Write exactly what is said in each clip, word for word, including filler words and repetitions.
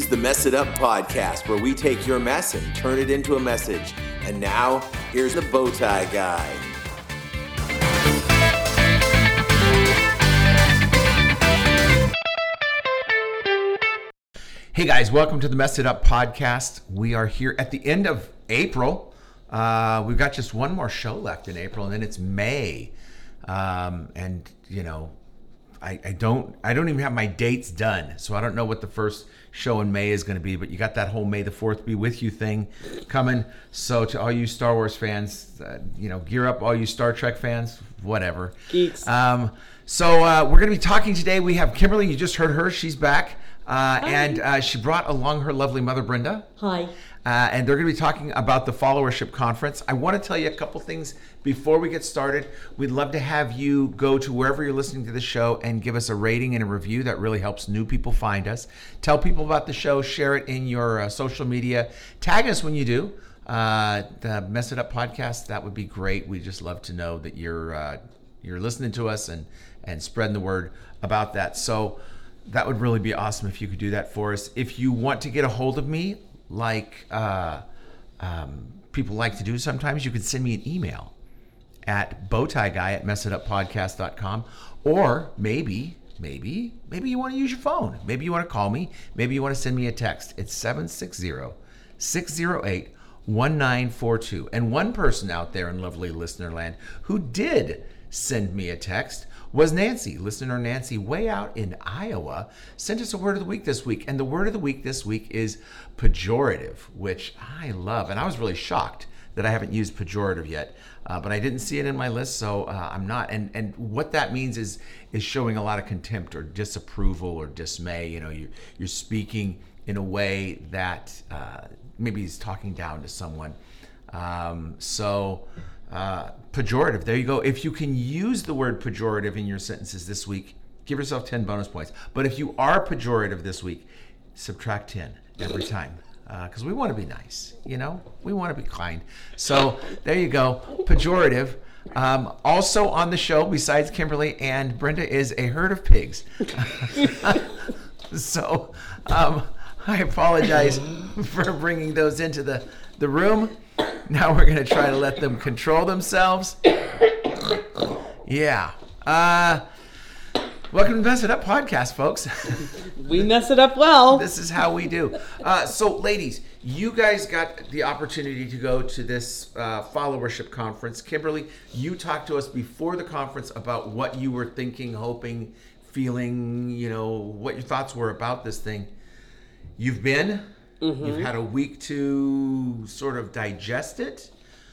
is the Mess It Up podcast, where we take your mess and turn it into a message. And now, here's the Bowtie Guy. Hey guys, welcome to the Mess It Up podcast. We are here at the end of April. Uh, we've got just one more show left in April, and then it's May. Um, and you know, I, I don't, I don't even have my dates done, so I don't know what the first show in May is going to be. But you got that whole May the fourth be with you thing coming. So to all you Star Wars fans, uh, you know, gear up. All you Star Trek fans, whatever. Geeks. Um, so uh, we're going to be talking today. We have Kimberly. You just heard her. She's back. Uh, and uh, she brought along her lovely mother, Brenda. Hi. Uh, and they're going to be talking about the Followership Conference. I want to tell you a couple things before we get started. We'd love to have you go to wherever you're listening to the show and give us a rating and a review. That really helps new people find us. Tell people about the show. Share it in your uh, social media. Tag us when you do. Uh, the Mess It Up podcast, that would be great. We just love to know that you're uh, you're listening to us and, and spreading the word about that. So that would really be awesome if you could do that for us. If you want to get a hold of me, like uh, um, people like to do sometimes, you can send me an email at bowtieguy at messituppodcast dot com. Or maybe, maybe, maybe you want to use your phone. Maybe you want to call me. Maybe you want to send me a text. It's seven six zero, six zero eight, one nine four two. And one person out there in lovely listener land who did send me a text was Nancy. Listener Nancy, way out in Iowa, sent us a word of the week this week. And the word of the week this week is pejorative, which I love. And I was really shocked that I haven't used pejorative yet, uh, but I didn't see it in my list, so uh, I'm not. And and what that means is is showing a lot of contempt or disapproval or dismay. You know, you, you're speaking in a way that uh, maybe he's talking down to someone. Um, so... Uh, pejorative. There you go. If you can use the word pejorative in your sentences this week, give yourself ten bonus points. But if you are pejorative this week, subtract ten every time. Because uh, we want to be nice, you know? We want to be kind. So there you go. Pejorative. Um, also on the show, besides Kimberly and Brenda, is a herd of pigs. So um, I apologize for bringing those into the, the room. Now we're going to try to let them control themselves. Yeah. Uh, welcome to the Mess It Up podcast, folks. We mess it up well. This is how we do. Uh, so, ladies, you guys got the opportunity to go to this uh, followership conference. Kimberly, you talked to us before the conference about what you were thinking, hoping, feeling, you know, what your thoughts were about this thing. You've been... Mm-hmm. You've had a week to sort of digest it.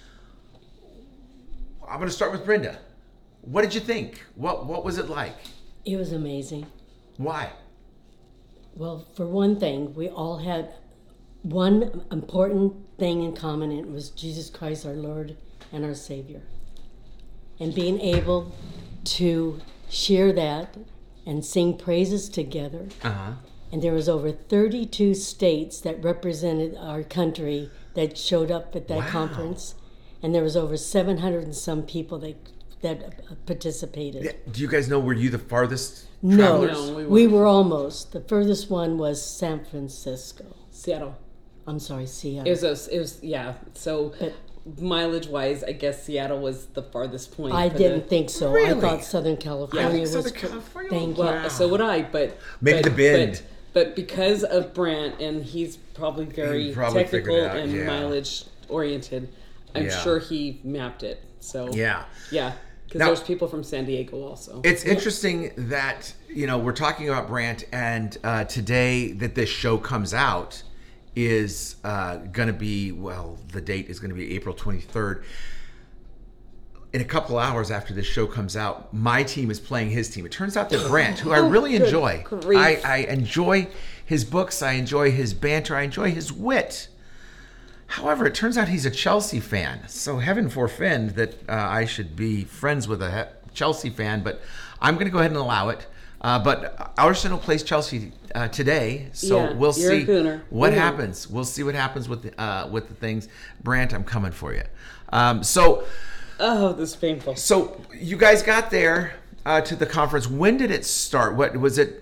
I'm going to start with Brenda. What did you think? What What was it like? It was amazing. Why? Well, for one thing, we all had one important thing in common, and it was Jesus Christ, our Lord and our Savior. And being able to share that and sing praises together. Uh-huh. And there was over thirty-two states that represented our country that showed up at that wow. conference. And there was over seven hundred and some people that that participated. Yeah. Do you guys know, were you the farthest no, travelers? No, we, we were almost. The furthest one was San Francisco. Seattle. I'm sorry, Seattle. It was, a, it was yeah, so but, mileage-wise, I guess Seattle was the farthest point. I didn't the, think so. Really? I thought Southern California yeah, was... Southern California? Thank well, you. So would I, but... Maybe but, the bend. But, But because of Brant, and he's probably very he probably technical out, and yeah. mileage oriented, I'm yeah. sure he mapped it. So yeah, yeah, because there's people from San Diego also. It's yeah. interesting that you know we're talking about Brant, and uh, today that this show comes out is uh, going to be well, the date is going to be April twenty-third. In a couple hours after this show comes out, my team is playing his team. It turns out that Brant, who I really enjoy, I, I enjoy his books, I enjoy his banter, I enjoy his wit. However, it turns out he's a Chelsea fan. So heaven forfend that uh, I should be friends with a Chelsea fan, but I'm going to go ahead and allow it. Uh, but Arsenal plays Chelsea uh, today, so yeah, we'll you're see a gooner. what Gooner. happens. We'll see what happens with the, uh, with the things. Brant, I'm coming for you. Um, so... Oh, this is painful. So you guys got there uh, to the conference. When did it start? What was it?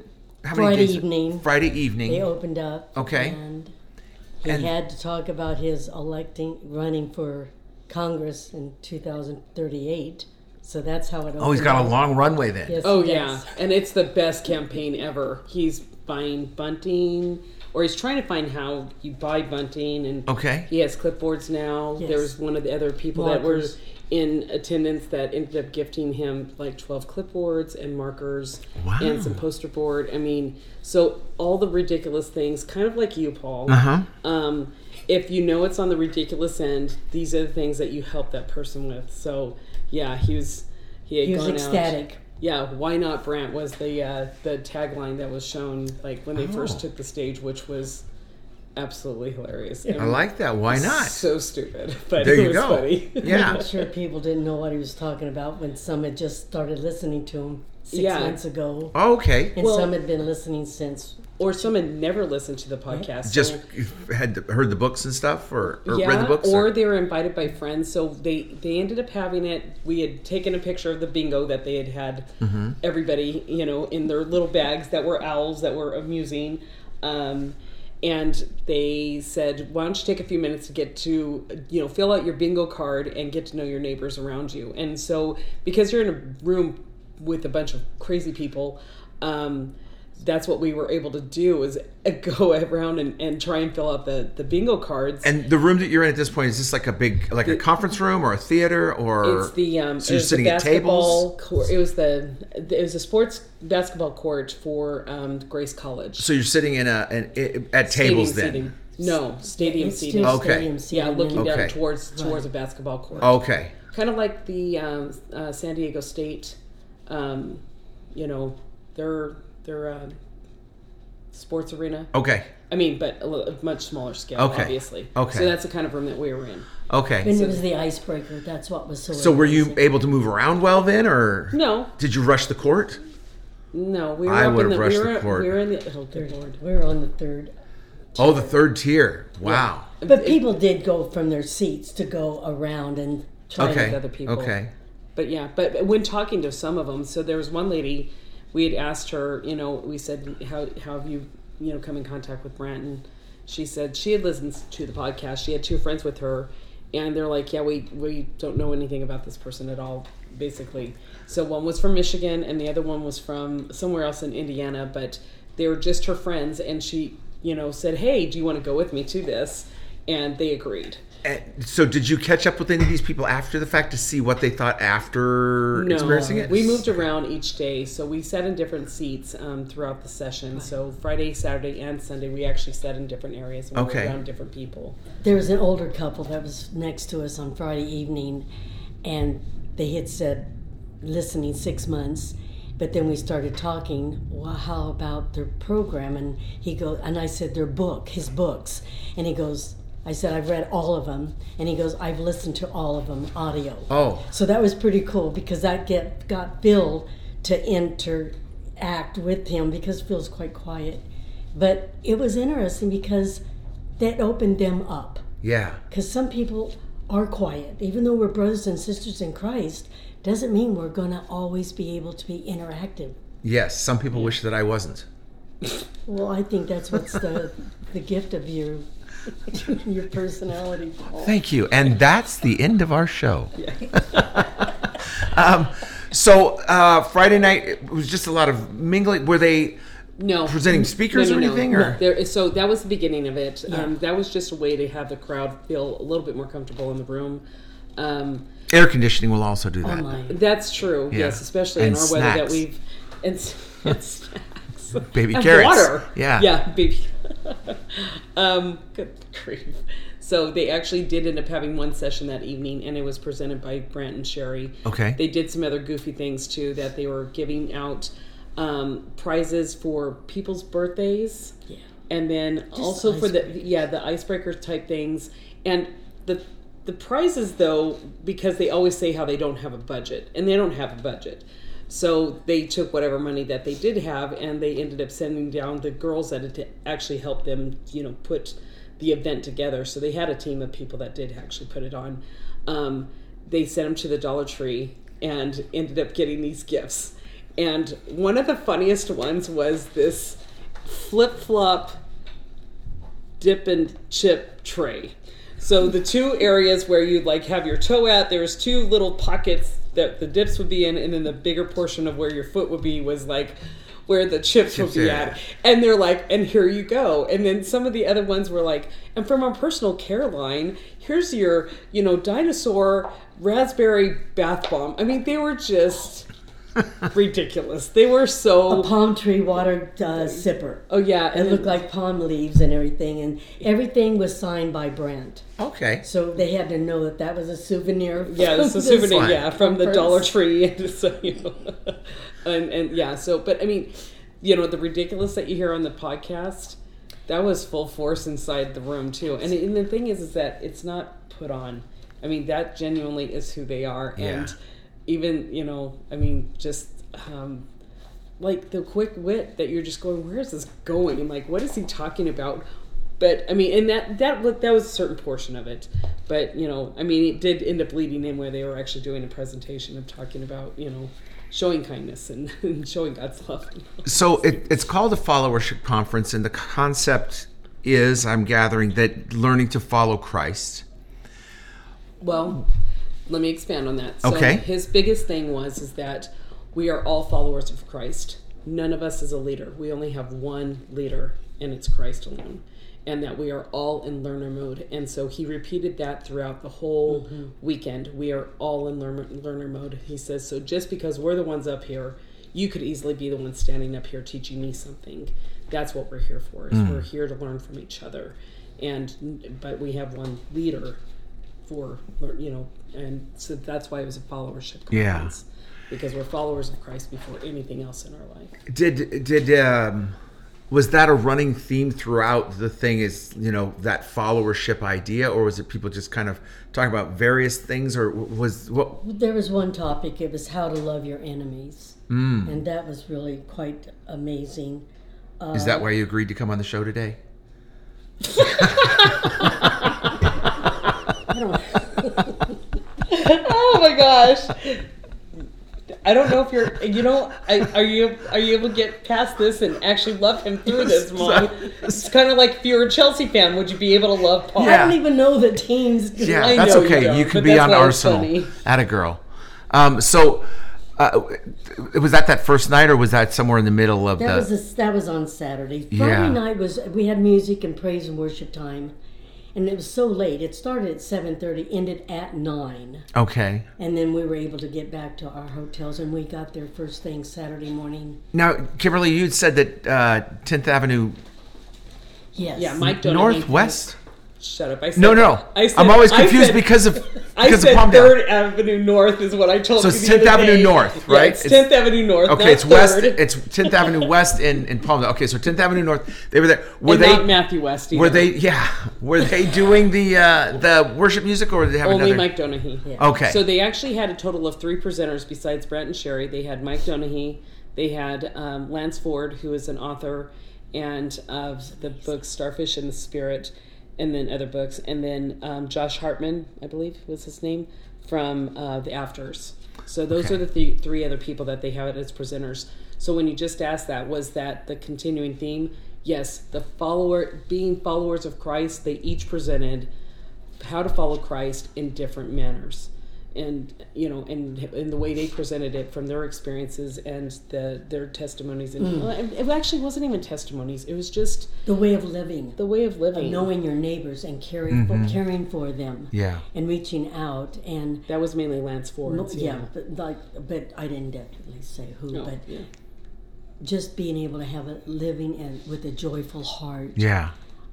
how many Friday days? evening. Friday evening. They opened up. Okay. And he And- had to talk about his electing, running for Congress in two thousand thirty-eight. So that's how it opened Oh, he's got up. a long runway then. Yes, Oh he yeah, does. and it's the best campaign ever. He's buying bunting, or he's trying to find how you buy bunting, and Okay. he has clipboards now. Yes. There was one of the other people that were Markers. in attendance that ended up gifting him like twelve clipboards and markers Wow. and some poster board. I mean, so all the ridiculous things, kind of like you, Paul. Uh huh. Um, if you know it's on the ridiculous end, these are the things that you help that person with. So yeah, he was he had He was gone ecstatic. out. Yeah, why not Brant was the uh, the tagline that was shown like when they Oh. first took the stage, which was absolutely hilarious. I like that. Why not? So stupid, but There it you was go. funny. Yeah. I'm sure people didn't know what he was talking about when some had just started listening to him six Yeah. months ago. Oh, okay. And Well- some had been listening since. Or some had never listened to the podcast. Just so- had heard the books and stuff, or, or yeah, read the books, or they were invited by friends. So they they ended up having it. We had taken a picture of the bingo that they had had Mm-hmm. everybody, you know, in their little bags that were owls that were amusing. Um, and they said, why don't you take a few minutes to get to, you know, fill out your bingo card and get to know your neighbors around you. And so because you're in a room with a bunch of crazy people, um, that's what we were able to do is go around and, and try and fill out the, the bingo cards. And the room that you're in at this point, is this like a big, like a conference room or a theater, or It's the um, so it you're was sitting the at basketball tables? court. It was the it was a sports basketball court for um, Grace College. So you're sitting in a an, i- at Stadium tables then. seating. No, stadium It's seating. still Okay. stadium Yeah, seating. looking and- down Okay. towards towards Right. a basketball court. Okay. Kind of like the um, uh, San Diego State. Um, you know, their their uh, sports arena. Okay. I mean, but a, little, a much smaller scale, Okay. obviously. Okay. So that's the kind of room that we were in. Okay. And it was the icebreaker. That's what was so. So were you amazing. able to move around well then, or No, did you rush the court? no, we were I up in would've the rushed we the were, court. we were in the oh good lord. We were on the third. Oh, the third tier. Wow. But people did go from their seats to go around and try Okay. with other people. Okay. But yeah, but when talking to some of them, so there was one lady, we had asked her, you know, we said, how, how have you, you know, come in contact with Brant? And she said she had listened to the podcast. She had two friends with her, and they're like, yeah, we, we don't know anything about this person at all, basically. So one was from Michigan, and the other one was from somewhere else in Indiana, but they were just her friends, and she, you know, said, hey, do you want to go with me to this? And they agreed. And so did you catch up with any of these people after the fact to see what they thought after No, experiencing it? we moved around each day, so we sat in different seats um, throughout the session. So Friday, Saturday, and Sunday, we actually sat in different areas and we Okay. were around different people. There was an older couple that was next to us on Friday evening, and they had said listening six months. But then we started talking. Well, how about their program? And he goes, and I said their book, his books, and he goes. I said I've read all of them, and he goes, I've listened to all of them audio. Oh. So that was pretty cool because that get got Phil to interact with him because Phil's quite quiet. But it was interesting because that opened them up. Yeah. Because some people are quiet. Even though we're brothers and sisters in Christ, doesn't mean we're going to always be able to be interactive. Yes. Some people wish that I wasn't. Well, I think that's what's the the gift of your your personality, Paul. Thank you. And that's the end of our show. um, so uh, Friday night, it was just a lot of mingling. Were they No. presenting speakers No, no, or no. anything? No. Or? There, so that was the beginning of it. Yeah. Um, that was just a way to have the crowd feel a little bit more comfortable in the room. Um, Air conditioning will also do Oh that. my. that's true, Yeah. yes, especially And in our weather that snacks. we've... And, s- and snacks. Baby And carrots. water. Yeah. Yeah, baby. um, good grief. So they actually did end up having one session that evening, and it was presented by Brant and Sherry. Okay. They did some other goofy things too, that they were giving out um, prizes for people's birthdays, Yeah. and then also for the yeah the icebreaker type things. And the the prizes though, because they always say how they don't have a budget, and they don't have a budget. So they took whatever money that they did have, and they ended up sending down the girls that had to actually help them, you know, put the event together. So they had a team of people that did actually put it on. Um, they sent them to the Dollar Tree and ended up getting these gifts. And one of the funniest ones was this flip-flop dip and chip tray. So the two areas where you'd like have your toe at, there's two little pockets that the dips would be in, and then the bigger portion of where your foot would be was like where the chips, chips would be at. And they're like, and here you go. And then some of the other ones were like, and from our personal care line, here's your, you know, dinosaur raspberry bath bomb. I mean, they were just ridiculous. They were so... A palm tree water uh, sipper. Oh, yeah. It looked like palm leaves and everything. And everything was signed by Brent. Okay. So they had to know that that was a souvenir. Yeah, it's a souvenir, one. yeah, from the Dollar Tree. So, you know, and, and yeah, so, but I mean, you know, the ridiculous that you hear on the podcast, that was full force inside the room too. And, and the thing is, is that it's not put on. I mean, that genuinely is who they are. Yeah. And even, you know, I mean, just um, like the quick wit that you're just going, where is this going? And like, what is he talking about? But I mean, and that that that was a certain portion of it. But you know, I mean, it did end up leading in where they were actually doing a presentation of talking about, you know, showing kindness and, and showing God's love. So it, it's called a followership conference, and the concept is, I'm gathering, that learning to follow Christ. Well, let me expand on that. So Okay. His biggest thing was is that we are all followers of Christ. None of us is a leader. We only have one leader, and it's Christ alone. And that we are all in learner mode. And so he repeated that throughout the whole mm-hmm. weekend. We are all in learner, learner mode. He says, so just because we're the ones up here, you could easily be the one standing up here teaching me something. That's what we're here for. Is mm. We're here to learn from each other. And but we have one leader for, you know, and so that's why it was a followership conference. Yeah. Because we're followers of Christ before anything else in our life. Did did um, was that a running theme throughout the thing? Is, you know, that followership idea, or was it people just kind of talking about various things, or was what? There was one topic. It was how to love your enemies, mm. and that was really quite amazing. Uh, Is that why you agreed to come on the show today? I don't Oh my gosh. I don't know if you're, you know, I, are you are you able to get past this and actually love him through this, Mom? It's kind of like if you're a Chelsea fan, would you be able to love Paul? I don't even know the teams. Yeah, I that's know okay. You, don't, you can but be that's on why it's Arsenal. funny. Atta girl. Um, so, uh, was that that first night, or was that somewhere in the middle of That the? was a, that was on Saturday. Friday Yeah. night was we had music and praise and worship time, and it was so late. It started at seven thirty, ended at nine. Okay. And then we were able to get back to our hotels, and we got there first thing Saturday morning. Now, Kimberly, you said that uh, tenth Avenue Yes. Yeah, Mike Donahue. Northwest. Shut up! I said No, no. I said, I'm always I confused said- because of I because said of Palmdale. Third Avenue North is what I told So you. it's the tenth other Avenue day. North, Yeah, right? it's It's- tenth Avenue North. Okay, not it's west. third. It's tenth Avenue West in in Palmdale. Okay, so tenth Avenue North. They were there. Were and they? not Matthew West either. Were they? Yeah. Were they doing the uh, the worship music, or did they have Only another? Mike Donahue. Yeah. Okay. So they actually had a total of three presenters besides Brent and Sherry. They had Mike Donahue, they had um, Lance Ford, who is an author and of the book Starfish in the Spirit, and then other books, and then um, Josh Hartman, I believe was his name, from uh, The Afters. So those Okay. are the th- three other people that they have as presenters. So when you just asked that, was that the continuing theme? Yes, the follower, being followers of Christ, they each presented how to follow Christ in different manners. And, you know, and in the way they presented it from their experiences and the their testimonies. And Mm. well, it, it actually wasn't even testimonies. It was just The way of living, the way of of living. knowing your neighbors and caring Mm-hmm. for, caring for them, Yeah. and reaching out and That was mainly Lance Ford. no, yeah, but like, but I didn't definitely say who, No, but yeah. just being able to have a living and with a joyful heart. Yeah.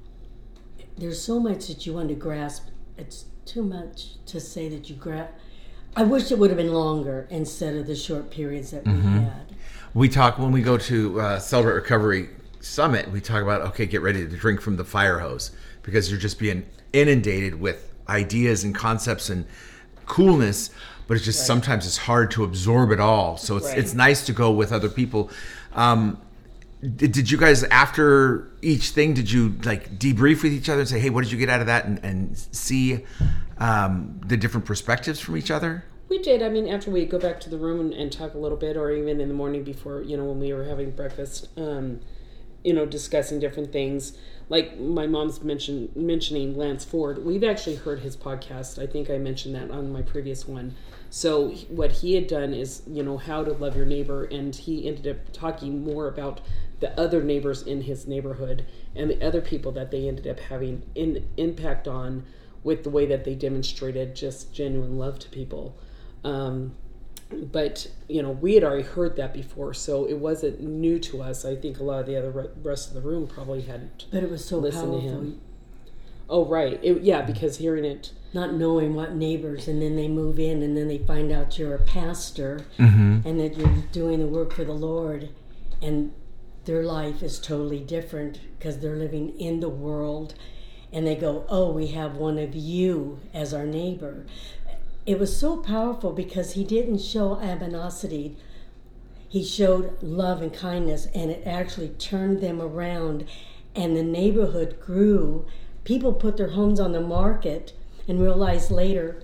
There's so much that you want to grasp. It's too much to say that you grasp. I wish it would have been longer instead of the short periods that we had. We talk when we go to uh, Celebrate Recovery Summit. We talk about, okay, get ready to drink from the fire hose, because you're just being inundated with ideas and concepts and coolness, but it's just sometimes it's hard to absorb it all. So it's Right. it's nice to go with other people. Um, did, did you guys, after each thing, did you like debrief with each other and say, hey, what did you get out of that, and, and see um, the different perspectives from each other? We did. I mean, after we go back to the room and, and talk a little bit, or even in the morning before, you know, when we were having breakfast, um, you know, discussing different things. Like my mom's mention, mentioning Lance Ford. We've actually heard his podcast. I think I mentioned that on my previous one. So what he had done is, you know, how to love your neighbor. And he ended up talking more about the other neighbors in his neighborhood and the other people that they ended up having in, impact on with the way that they demonstrated just genuine love to people. Um, but, you know, we had already heard that before, so it wasn't new to us. I think a lot of the other re- rest of the room probably hadn't But it was so listened powerful. to him. Oh, right. It, yeah, because hearing it. Not knowing what neighbors, and then they move in, and then they find out you're a pastor, Mm-hmm. and that you're doing the work for the Lord, and their life is totally different because they're living in the world, and they go, oh, we have one of you as our neighbor. It was so powerful because he didn't show animosity. He showed love and kindness, and it actually turned them around, and the neighborhood grew. People put their homes on the market and realized later,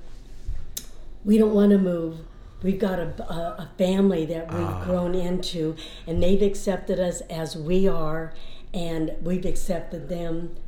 we don't want to move. We've got a, a, a family that we've Ah. grown into, and they've accepted us as we are, and we've accepted them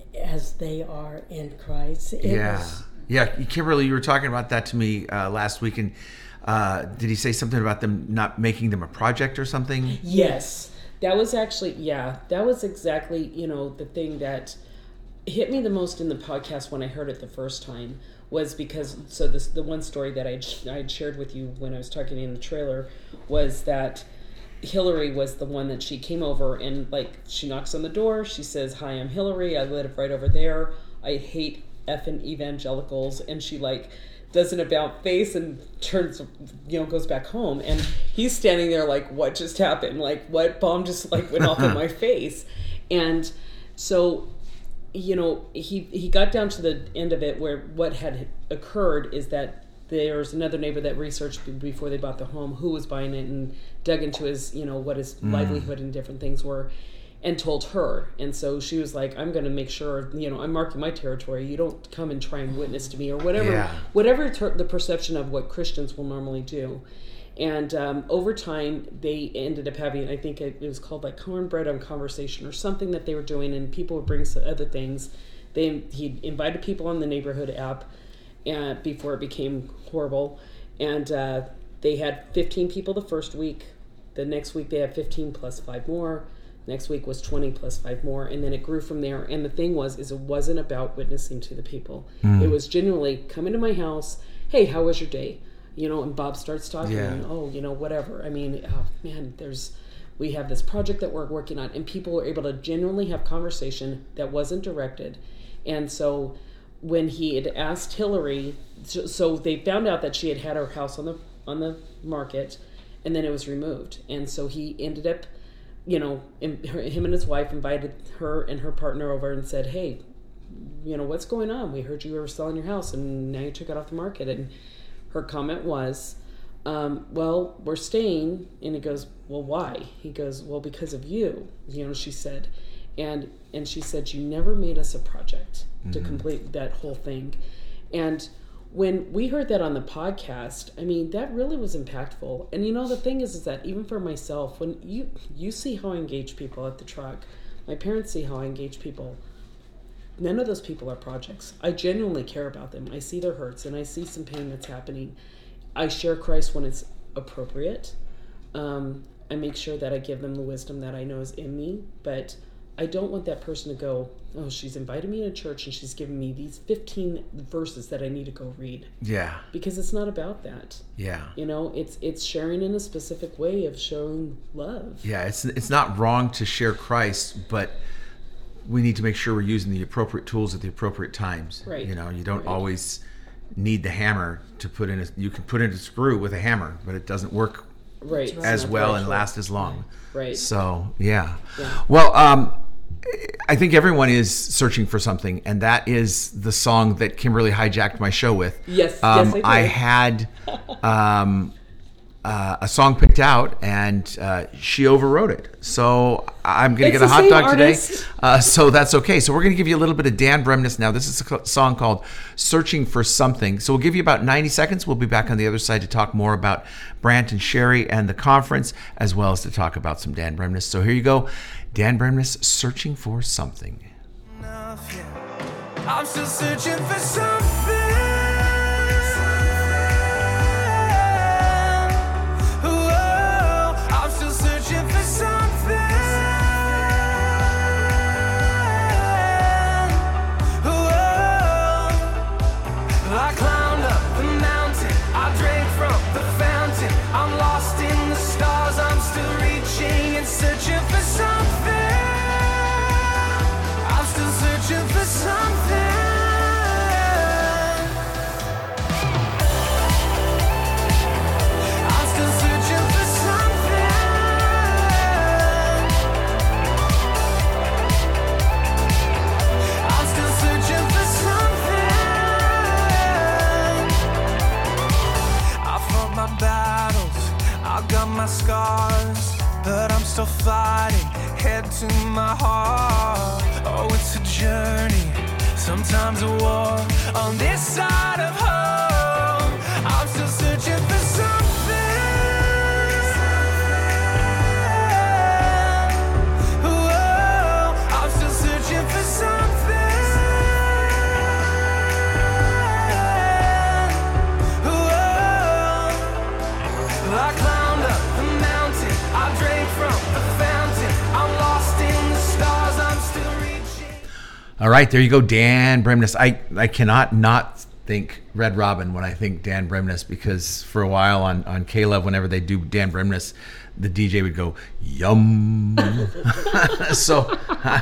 as they are in Christ. It Yeah. was- Yeah, Kimberly, you were talking about that to me uh, last week, and uh, did he say something about them not making them a project or something? Yes. That was actually, yeah, that was exactly, you know, the thing that hit me the most in the podcast when I heard it the first time was because, so this, the one story that I'd, I'd shared with you when I was talking in the trailer was that Hillary was the one that she came over and, like, she knocks on the door. She says, hi, I'm Hillary. I live right over there. I hate effing evangelicals. And she, like, does an about face and turns, you know, goes back home. And he's standing there like, what just happened? Like, what bomb just, like, went off in my face? And so, you know, he, he got down to the end of it where what had occurred is that there's another neighbor that researched before they bought the home who was buying it and dug into his, you know, what his mm. livelihood and different things were and told her. And so she was like, I'm going to make sure, you know, I'm marking my territory. You don't come and try and witness to me or whatever, yeah. whatever ter- the perception of what Christians will normally do. And um, over time, they ended up having, I think it, it was called like Cornbread on Conversation or something that they were doing, and people would bring some other things. They He invited people on the neighborhood app and before it became horrible. And uh, they had fifteen people the first week. The next week they had fifteen plus five more. Next week was twenty plus five more. And then it grew from there. And the thing was, is it wasn't about witnessing to the people. Mm. It was genuinely, come into my house. Hey, how was your day? You know, and Bob starts talking, yeah. and, oh, you know, whatever. I mean, oh, man, there's, we have this project that we're working on, and people were able to genuinely have conversation that wasn't directed. And so when he had asked Hillary, so, so they found out that she had had her house on the on the market, and then it was removed. And so he ended up, you know, in, her, him and his wife invited her and her partner over and said, hey, you know, what's going on? We heard you were selling your house, and now you took it off the market. And her comment was, um, well, we're staying. And he goes, well, why? He goes, well, because of you, you know, she said. And and she said, you never made us a project mm-hmm. to complete that whole thing. And when we heard that on the podcast, I mean, that really was impactful. And, you know, the thing is, is that even for myself, when you, you see how I engage people at the truck, my parents see how I engage people, none of those people are projects. I genuinely care about them. I see their hurts, and I see some pain that's happening. I share Christ when it's appropriate. Um, I make sure that I give them the wisdom that I know is in me, but I don't want that person to go, oh, she's invited me to church and she's giving me these fifteen verses that I need to go read. Yeah. Because it's not about that. Yeah. You know, it's it's sharing in a specific way of showing love. Yeah, it's it's not wrong to share Christ, but we need to make sure we're using the appropriate tools at the appropriate times. Right. You know, you don't right. always need the hammer to put in a, you can put in a screw with a hammer, but it doesn't work right. as well right and last as long. Right. So, yeah. yeah. Well, um, I think everyone is searching for something, and that is the song that Kimberly hijacked my show with. Yes, um, yes, I did. I had um, uh, a song picked out, and uh, she overwrote it. So I'm going to It's get a the hot same dog artist. today. Uh, so that's okay. So we're going to give you a little bit of Dan Bremnes now. This is a co- song called Searching for Something. So we'll give you about ninety seconds. We'll be back on the other side to talk more about Brant and Sherry and the conference, as well as to talk about some Dan Bremnes. So here you go. Dan Bremnes, Searching for Something. I'm still searching for something. Whoa, I'm still searching for something. Whoa, I climbed up the mountain, I drank from the fountain. I'm lost in the stars, I'm still reaching and searching for something. I'm still searching for something. I'm still searching for something. I'm still searching for something. I fought my battles, I got my scars, but I'm still fighting, head to my heart. Oh, it's a journey, sometimes a war on this side of home. I'm still searching for something. Whoa, I'm still searching for something. Whoa, I climbed up the mountain, I drank from the fountain. I'm lost in the stars, I'm still reaching. All right, there you go, Dan Bremnes. I, I cannot not think Red Robin when I think Dan Bremnes, because for a while on, on K-Love, whenever they do Dan Bremnes, the D J would go, yum. So,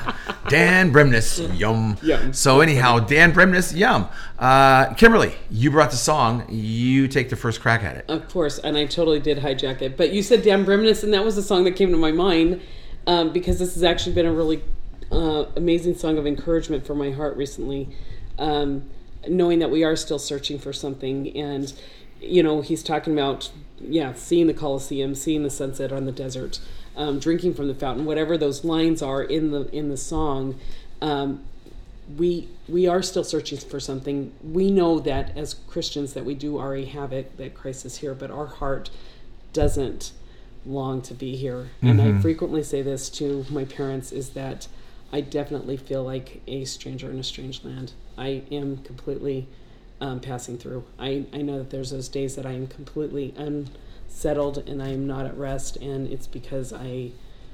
Dan Bremnes, yum. Yum. So anyhow, Dan Bremnes, yum. Uh, Kimberly, you brought the song. You take the first crack at it. Of course, and I totally did hijack it. But you said Dan Bremnes, and that was the song that came to my mind, um, because this has actually been a really uh, amazing song of encouragement for my heart recently, um, knowing that we are still searching for something. And, you know, he's talking about, yeah, seeing the Colosseum, seeing the sunset on the desert, um, drinking from the fountain, whatever those lines are in the in the song. Um, we we are still searching for something. We know that as Christians that we do already have it, that Christ is here, but our heart doesn't long to be here. And I frequently say this to my parents, is that I definitely feel like a stranger in a strange land. I am completely um, passing through. I, I know that there's those days that I am completely unsettled and I am not at rest, and it's because I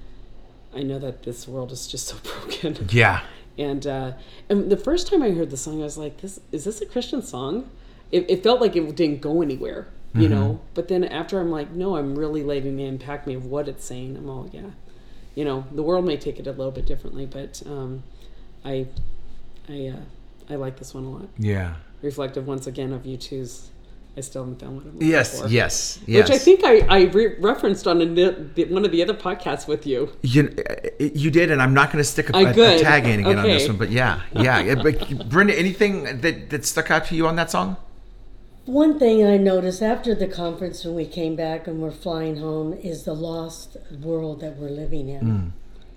I know that this world is just so broken. Yeah. And uh, and the first time I heard the song, I was like, "This is this a Christian song?" It, it felt like it didn't go anywhere, you Mm-hmm. know. But then after, I'm like, "No, I'm really letting it impact me of what it's saying." I'm all, "Yeah, you know, the world may take it a little bit differently, but um, I, I, uh, I like this one a lot." Yeah. Reflective once again of U two's "I Still Haven't Found What I'm Looking Yes, For." yes, yes. Which I think I, I re- referenced on a, one of the other podcasts with you. You, you did, and I'm not going to stick a, I a, a good. tag in again on this Okay. one, but yeah, yeah. yeah. But Brenda, anything that, that stuck out to you on that song? One thing I noticed after the conference when we came back and we're flying home is the lost world that we're living in.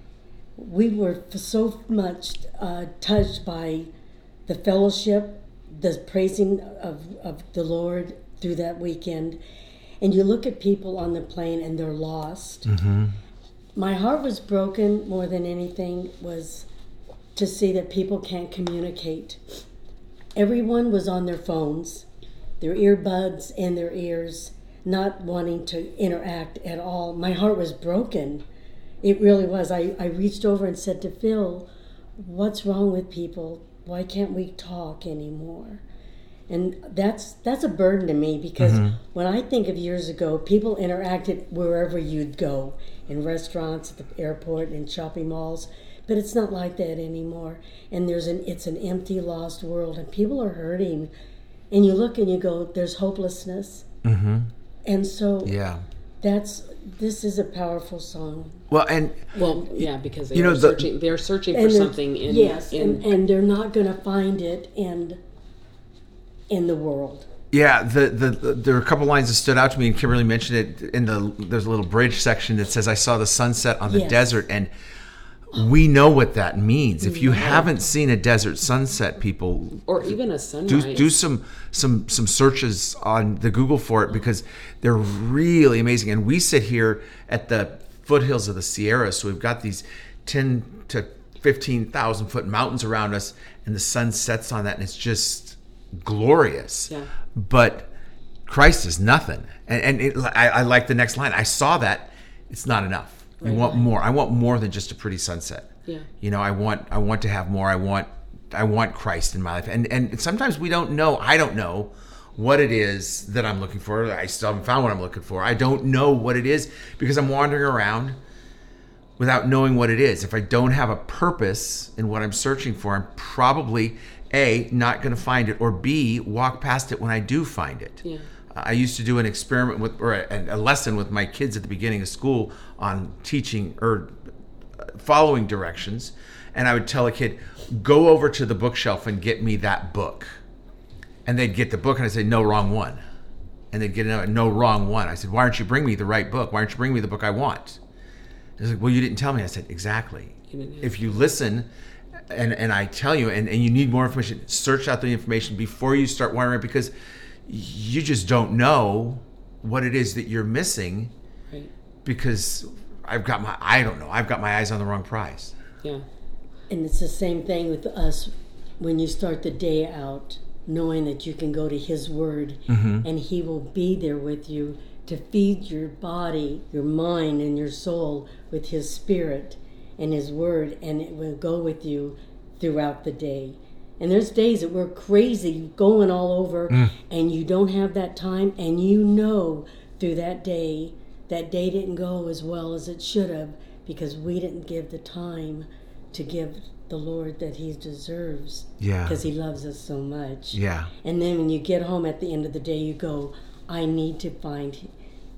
We were so much uh, touched by the fellowship, the praising of, of the Lord through that weekend. And you look at people on the plane and they're lost. My heart was broken more than anything was to see that people can't communicate. Everyone was on their phones, their earbuds in their ears, not wanting to interact at all. My heart was broken. It really was. I, I reached over and said to Phil, "What's wrong with people? Why can't we talk anymore?" And that's that's a burden to me, because when I think of years ago, people interacted wherever you'd go, in restaurants, at the airport, in shopping malls. But it's not like that anymore. And there's an it's an empty, lost world, and people are hurting. And you look and you go, there's hopelessness. Mm-hmm. And so Yeah. that's this is a powerful song. Well, and Well, yeah, because they You know, are the- searching. They're searching for And they're- something in yes, in and, and they're not going to find it in in the world. yeah, the, the the there were a couple lines that stood out to me, and Kimberly mentioned it in the. There's a little bridge section that says, "I saw the sunset on the Yes. desert," and we know what that means. If you haven't seen a desert sunset, people, or even a sunrise, do, do some some some searches on the Google for it, because they're really amazing. And we sit here at the foothills of the Sierra, so we've got these ten to fifteen thousand foot mountains around us, and the sun sets on that, and it's just glorious. Yeah. But Christ is nothing. And, and it, I, I like the next line. I saw that. It's not enough. I Right. want more. I want more than just a pretty sunset. Yeah. You know, I want I want to have more. I want I want Christ in my life. And and sometimes we don't know. I don't know what it is that I'm looking for. I still haven't found what I'm looking for. I don't know what it is because I'm wandering around without knowing what it is. If I don't have a purpose in what I'm searching for, I'm probably A, not going to find it, or B, walk past it when I do find it. Yeah. I used to do an experiment with, or a, a lesson with my kids at the beginning of school on teaching or following directions. And I would tell a kid, go over to the bookshelf and get me that book. And they'd get the book, and I'd say, no, wrong one. And they'd get another, no, wrong one. I said, why aren't you bringing me the right book? Why aren't you bringing me the book I want? They're like, well, you didn't tell me. I said, exactly. If you listen and, and I tell you, and, and you need more information, search out the information before you start wondering, because you just don't know what it is that you're missing. Right. Because I've got my, I don't know, I've got my eyes on the wrong prize. Yeah. And it's the same thing with us when you start the day out, knowing that you can go to His Word, Mm-hmm. and He will be there with you to feed your body, your mind, and your soul with His Spirit and His Word, and it will go with you throughout the day. And there's days that we're crazy going all over, Mm. and you don't have that time, and you know through that day, that day didn't go as well as it should have, because we didn't give the time to give the Lord that He deserves. Yeah. Because He loves us so much. Yeah. And then when you get home at the end of the day, you go, I need to find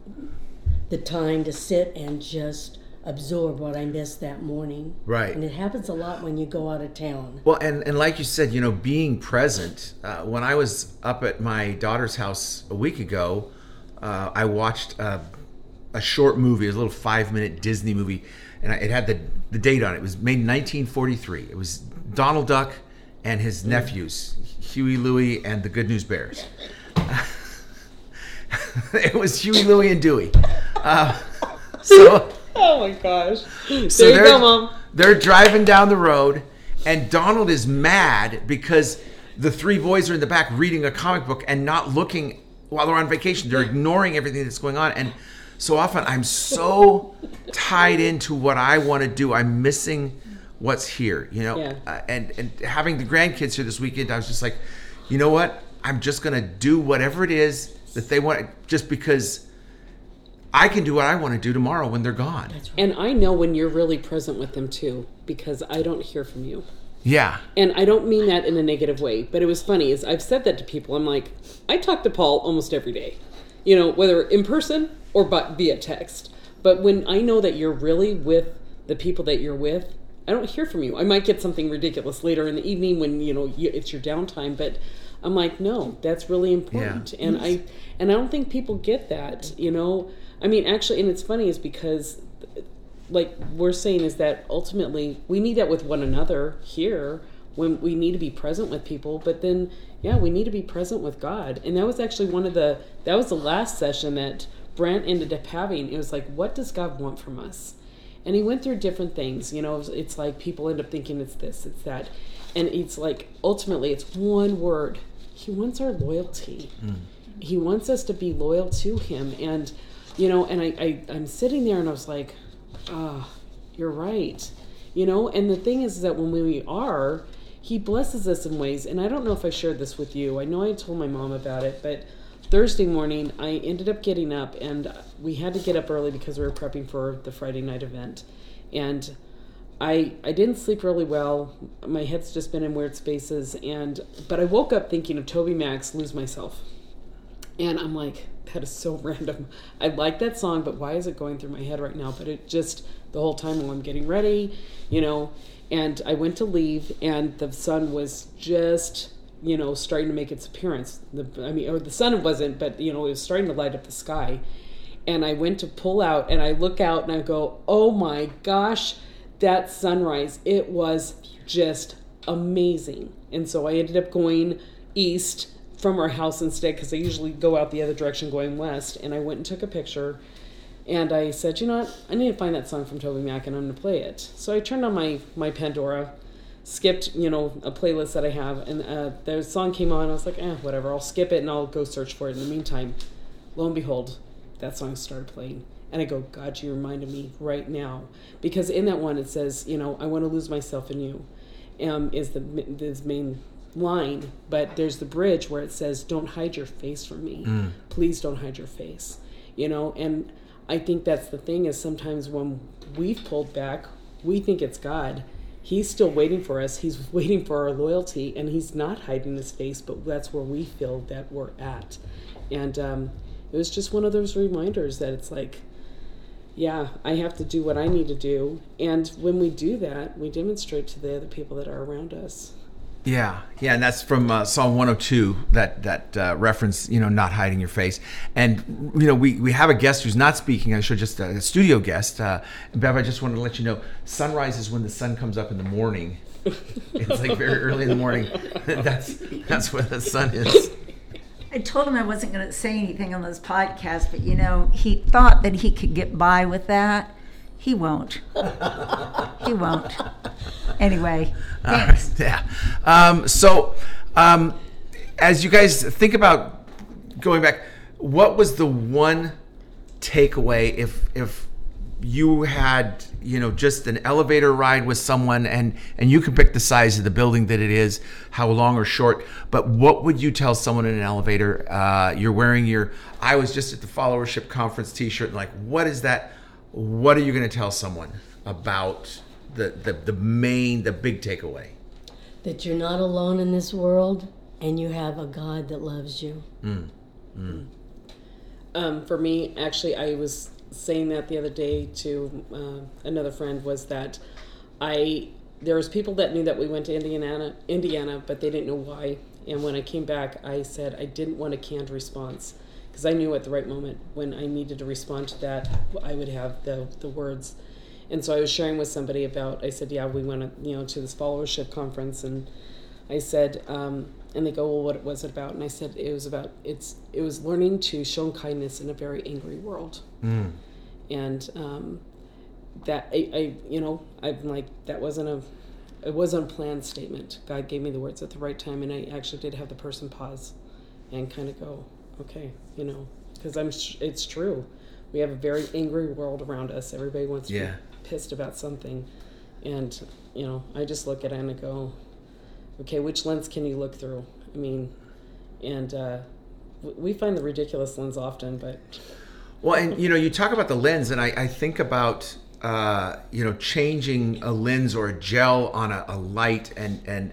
the time to sit and just absorb what I missed that morning. Right. And it happens a lot when you go out of town. Well, and, and like you said, you know, being present. Uh, when I was up at my daughter's house a week ago, uh, I watched uh, a short movie, it was a little five-minute Disney movie, and I, it had the, the date on it. It was made in nineteen forty-three. It was Donald Duck and his nephews, Huey, Louie, and the Good News Bears. It was Huey, Louie, and Dewey. Uh, so... Oh my gosh. There So you they're, go, Mom. they're driving down the road, and Donald is mad because the three boys are in the back reading a comic book and not looking while they're on vacation. They're ignoring everything that's going on. And so often I'm so tied into what I want to do. I'm missing what's here, you know? Yeah. Uh, and, and having the grandkids here this weekend, I was just like, you know what? I'm just going to do whatever it is that they want, just because I can do what I want to do tomorrow when they're gone. And I know when you're really present with them too, because I don't hear from you. Yeah. And I don't mean that in a negative way, but it was funny is I've said that to people. I'm like, I talk to Paul almost every day, you know, whether in person or but via text. But when I know that you're really with the people that you're with, I don't hear from you. I might get something ridiculous later in the evening when, you know, you, it's your downtime, but I'm like, no, that's really important. Yeah. And I, and I don't think people get that, you know, I mean, actually, and it's funny is because like we're saying is that ultimately we need that with one another here when we need to be present with people, but then yeah, we need to be present with God. And that was actually one of the that was the last session that Brant ended up having. It was like, what does God want from us? And he went through different things, you know. It's like people end up thinking it's this, it's that, and it's like ultimately it's one word. He wants our loyalty. Mm. He wants us to be loyal to him. And you know, and I, I I'm sitting there and I was like, ah, oh, you're right. You know, and the thing is that when we are, he blesses us in ways. And I don't know if I shared this with you. I know I told my mom about it, but Thursday morning I ended up getting up, and we had to get up early because we were prepping for the Friday night event. And I I didn't sleep really well. My head's just been in weird spaces. And but I woke up thinking of Toby Mac's Lose Myself. And I'm like, that is so random. I like that song, but why is it going through my head right now? But it just, the whole time while I'm getting ready, you know, and I went to leave, and the sun was just, you know, starting to make its appearance. The, I mean, or the sun wasn't, but, you know, it was starting to light up the sky. And I went to pull out, and I look out, and I go, oh my gosh, that sunrise, it was just amazing. And so I ended up going east from our house instead, because I usually go out the other direction going west. And I went and took a picture, and I said, you know what, I need to find that song from Toby Mac, and I'm going to play it. So I turned on my, my Pandora, skipped, you know, a playlist that I have, and uh, the song came on. I was like, eh, whatever, I'll skip it and I'll go search for it. In the meantime, lo and behold, that song started playing. And I go, God, you reminded me right now. Because in that one it says, you know, I want to lose myself in you, um, is the this main line. But there's the bridge where it says, don't hide your face from me. Mm. Please don't hide your face. You know, and I think that's the thing, is sometimes when we've pulled back, we think it's God. He's still waiting for us. He's waiting for our loyalty, and he's not hiding his face, but that's where we feel that we're at. And um, it was just one of those reminders that it's like, yeah, I have to do what I need to do. And when we do that, we demonstrate to the other people that are around us. Yeah, yeah, and that's from uh, Psalm one oh two, that that uh, reference, you know, not hiding your face. And, you know, we, we have a guest who's not speaking. I should just, uh, a studio guest. Uh, and Bev, I just wanted to let you know, sunrise is when the sun comes up in the morning. It's like very early in the morning. that's that's where the sun is. I told him I wasn't going to say anything on this podcast, but, you know, he thought that he could get by with that. He won't. He won't. Anyway, thanks. Right, yeah. Um, so, um, as you guys think about going back, what was the one takeaway if if you had, you know, just an elevator ride with someone, and and you can pick the size of the building that it is, how long or short, but what would you tell someone in an elevator? Uh, you're wearing your I was just at the followership conference t-shirt, and like, what is that? What are you going to tell someone about the, the, the main, the big takeaway? That you're not alone in this world, and you have a God that loves you. Mm. Mm. Um, for me, actually, I was saying that the other day to uh, another friend, was that I there was people that knew that we went to Indiana, Indiana, but they didn't know why. And when I came back, I said I didn't want a canned response, because I knew at the right moment when I needed to respond to that, I would have the the words. And so I was sharing with somebody about, I said, yeah, we went, you know, to this followership conference, and I said, um, and they go, well, what was it about? And I said, it was about, it's, it was learning to show kindness in a very angry world. Mm. And um, that, I, I, you know, I'm like, that wasn't a, it wasn't a planned statement. God gave me the words at the right time, and I actually did have the person pause and kind of go, okay, you know, because I'm, it's true. We have a very angry world around us. Everybody wants to yeah. be pissed about something. And, you know, I just look at it and I go, okay, which lens can you look through? I mean, and uh, we find the ridiculous lens often, but. Well, and, you know, you talk about the lens, and I, I think about, uh, you know, changing a lens or a gel on a, a light, and, and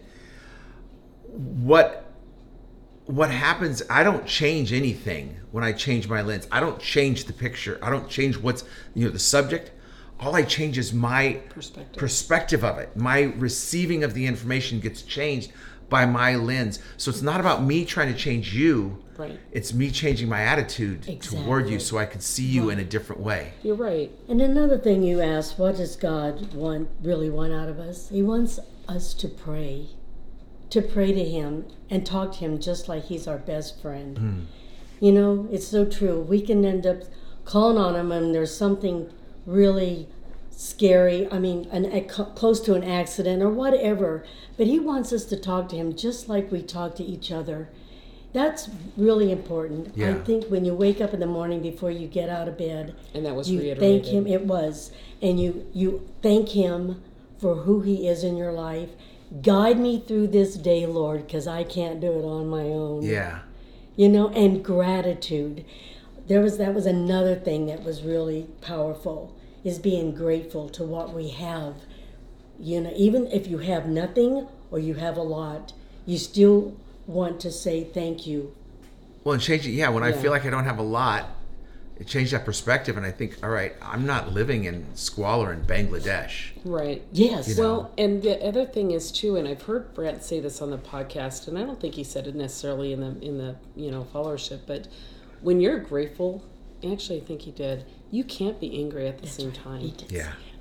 what, what happens, I don't change anything when I change my lens. I don't change the picture. I don't change what's, you know, the subject. All I change is my perspective. perspective of it. My receiving of the information gets changed by my lens. So it's not about me trying to change you. Right. It's me changing my attitude exactly. toward you so I can see you right. in a different way. You're right. And another thing you asked, what does God want, really want out of us? He wants us to pray. To pray to him and talk to him just like he's our best friend. Mm. You know, it's so true. We can end up calling on him and there's something really scary, I mean, an, a, close to an accident or whatever, but he wants us to talk to him just like we talk to each other. That's really important. Yeah. I think when you wake up in the morning before you get out of bed, and that was you reiterated. thank him, it was, and you, you thank him for who he is in your life. Guide me through this day, Lord, because I can't do it on my own. Yeah. You know, and gratitude. There was that was another thing that was really powerful, is being grateful to what we have. You know, even if you have nothing or you have a lot, you still want to say thank you. Well, and change it, yeah, when yeah. I feel like I don't have a lot, it changed that perspective, and I think, all right, I'm not living in squalor in Bangladesh. Right. Yes. You know? Well, and the other thing is too, and I've heard Brent say this on the podcast, and I don't think he said it necessarily in the in the you know followership, but when you're grateful, actually I think he did, you can't be angry at the That's same right. time. He did. Yeah.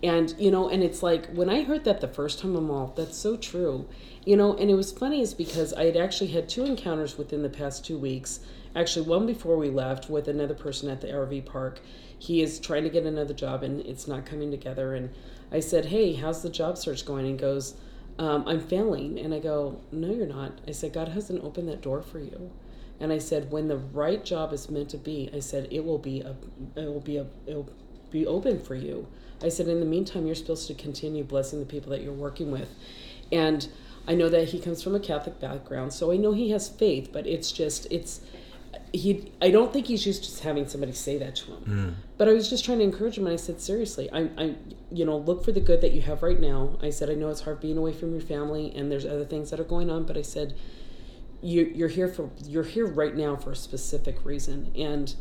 And, you know, and it's like, when I heard that the first time, I'm all, that's so true. You know, and it was funny is because I had actually had two encounters within the past two weeks. Actually, one before we left with another person at the R V park. He is trying to get another job and it's not coming together. And I said, hey, how's the job search going? And he goes, um, I'm failing. And I go, no, you're not. I said, God hasn't opened that door for you. And I said, when the right job is meant to be, I said, it will be a, it will be a, it will be open for you. I said, in the meantime, you're supposed to continue blessing the people that you're working with. And I know that he comes from a Catholic background, so I know he has faith, but it's just, it's, he, I don't think he's used to having somebody say that to him. Mm. But I was just trying to encourage him, and I said, seriously, I, I, you know, look for the good that you have right now. I said, I know it's hard being away from your family, and there's other things that are going on, but I said, you, you're here for, you're here right now for a specific reason. And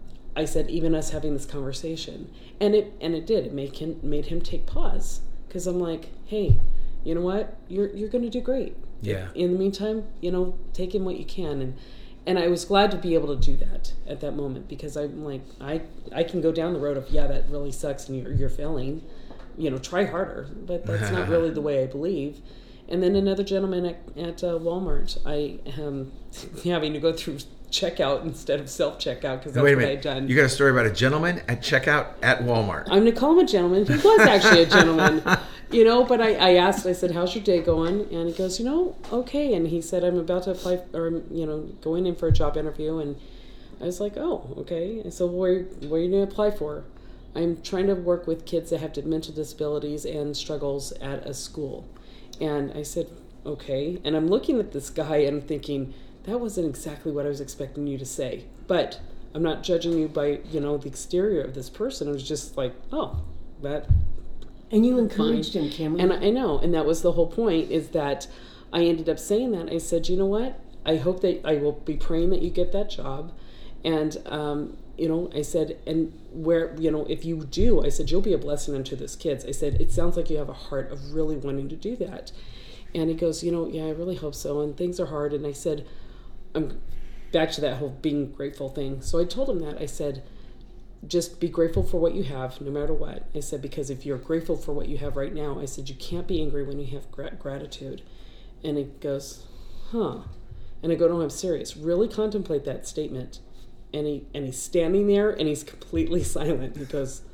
I said, even us having this conversation, and it and it did. It made him made him take pause, because I'm like, hey, you know what? You're you're going to do great. Yeah. In the meantime, you know, take in what you can, and and I was glad to be able to do that at that moment, because I'm like, I I can go down the road of, yeah, that really sucks, and you're you're failing. You know, try harder, but that's not really the way I believe. And then another gentleman at, at uh, Walmart, I am having to go through checkout instead of self-checkout, because that's Wait a what I minute. had done. You got a story about a gentleman at checkout at Walmart. I'm going to call him a gentleman. He was actually a gentleman, you know, but I, I asked, I said, how's your day going? And he goes, you know, okay. And he said, I'm about to apply, or, you know, going in for a job interview. And I was like, oh, okay. And so where, where are you going to apply for? I'm trying to work with kids that have mental disabilities and struggles at a school. And I said, okay. And I'm looking at this guy and I'm thinking, that wasn't exactly what I was expecting you to say. But I'm not judging you by, you know, the exterior of this person. I was just like, oh, that. And you encouraged him, Cameron. And I know. And that was the whole point, is that I ended up saying that. I said, you know what? I hope that I will be praying that you get that job. And, um, you know, I said, and where, you know, if you do, I said, you'll be a blessing unto those kids. I said, it sounds like you have a heart of really wanting to do that. And he goes, you know, yeah, I really hope so. And things are hard. And I said, I'm back to that whole being grateful thing. So I told him that. I said, just be grateful for what you have, no matter what. I said, because if you're grateful for what you have right now, I said, you can't be angry when you have gra- gratitude. And he goes, huh. And I go, no, I'm serious. Really contemplate that statement. And he and he's standing there and he's completely silent. He goes,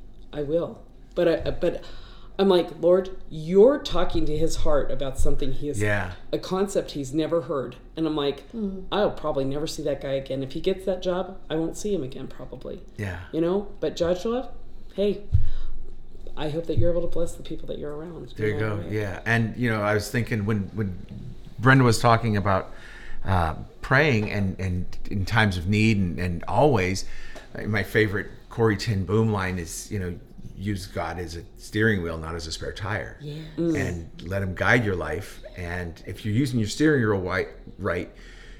I will. But I, but I'm like, Lord, you're talking to his heart about something he is, yeah. a concept he's never heard. And I'm like, mm. I'll probably never see that guy again. If he gets that job, I won't see him again, probably. Yeah. You know, but Joshua, hey, I hope that you're able to bless the people that you're around. There you go. Way. Yeah. And, you know, I was thinking when, when Brenda was talking about uh, praying and, and in times of need and, and always, my favorite Corrie ten Boom line is, you know, use God as a steering wheel, not as a spare tire. Yeah. Mm. And let him guide your life. And if you're using your steering wheel right, right,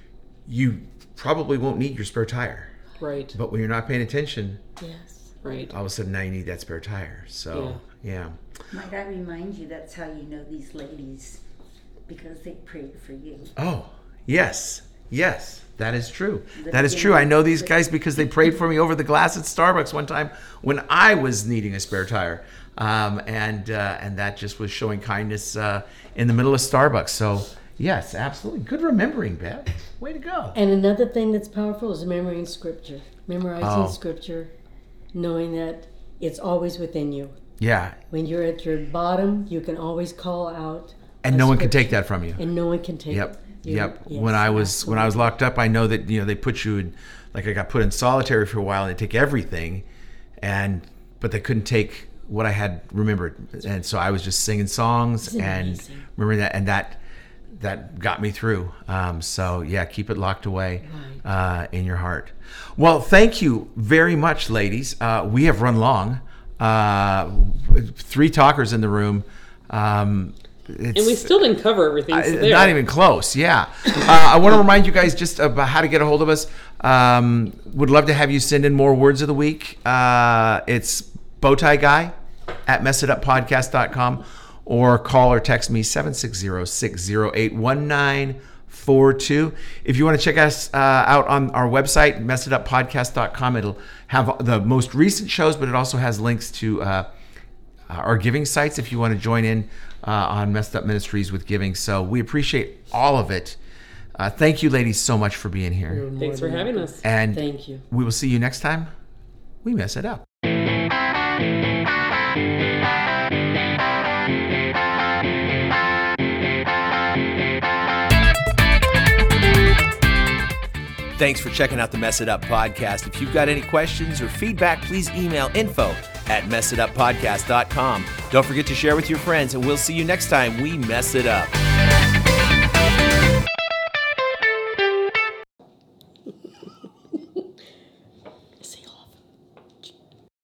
you probably won't need your spare tire. Right. But when you're not paying attention, yes, right, all of a sudden now you need that spare tire. So, yeah. yeah. Might I remind you, that's how you know these ladies, because they prayed for you. Oh, yes. Yes. That is true. That is true. I know these guys because they prayed for me over the glass at Starbucks one time when I was needing a spare tire. Um, and uh, and that just was showing kindness uh, in the middle of Starbucks. So, yes, absolutely. Good remembering, Beth. Way to go. And another thing that's powerful is memorizing Scripture. Memorizing Oh. Scripture, knowing that it's always within you. Yeah. When you're at your bottom, you can always call out. And a no one can scripture, take that from you. And no one can take Yep. it. You- Yep. yes, when I was absolutely. when I was locked up, I know that, you know, they put you in, like I got put in solitary for a while and they take everything, and but they couldn't take what I had remembered, and so I was just singing songs Isn't it and amazing? remembering that, and that that got me through. Um, so yeah, keep it locked away uh, in your heart. Well, thank you very much, ladies. Uh, we have run long. Uh, three talkers in the room. Um, It's, and we still didn't cover everything. So uh, there. not even close. Yeah. Uh, I want to remind you guys just about how to get a hold of us. Um, would love to have you send in more words of the week. Uh, it's bowtieguy at mess it up podcast dot com, or call or text me seven six zero, six zero eight, one nine four two. If you want to check us uh, out on our website, mess it up podcast dot com, it'll have the most recent shows, but it also has links to uh, uh, our giving sites if you want to join in uh, on Messed Up Ministries with giving. So we appreciate all of it. Uh, thank you, ladies, so much for being here. You're more Thanks for than having welcome. us. And Thank you. we will see you next time. We mess it up. Thanks for checking out the Mess It Up podcast. If you've got any questions or feedback, please email info at mess it up podcast dot com. Don't forget to share with your friends, and we'll see you next time we mess it up.